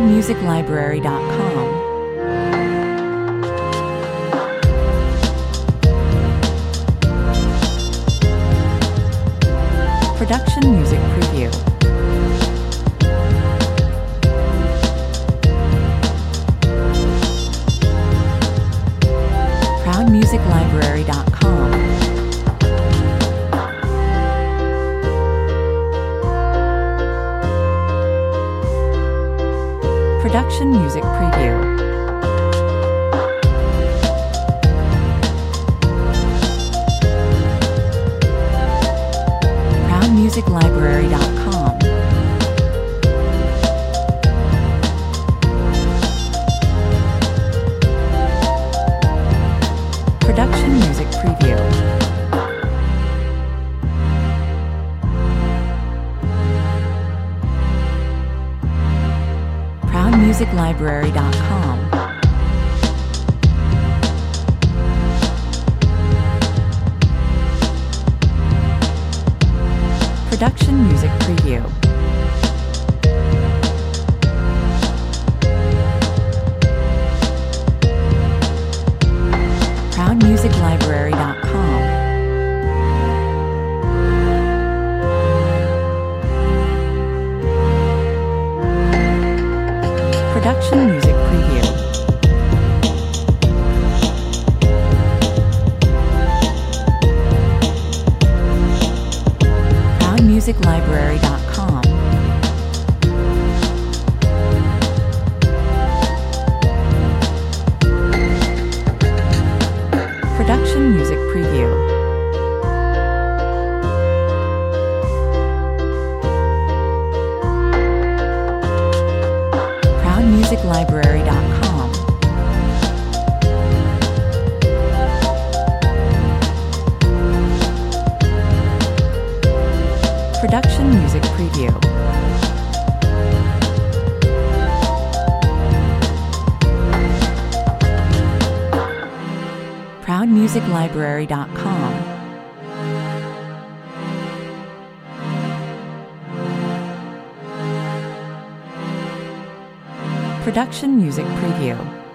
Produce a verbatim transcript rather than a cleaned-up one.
music library dot com. Production Music Preview. proud music library dot com. Production Music Preview. proud music library dot com. Production Music Preview. proud music library dot com. Production Music Preview. proud music library dot com. Production Music Preview. proud music library dot com. Production Music Preview. proud music library dot com. Production Music Preview. proud music library dot com. Production Music Preview.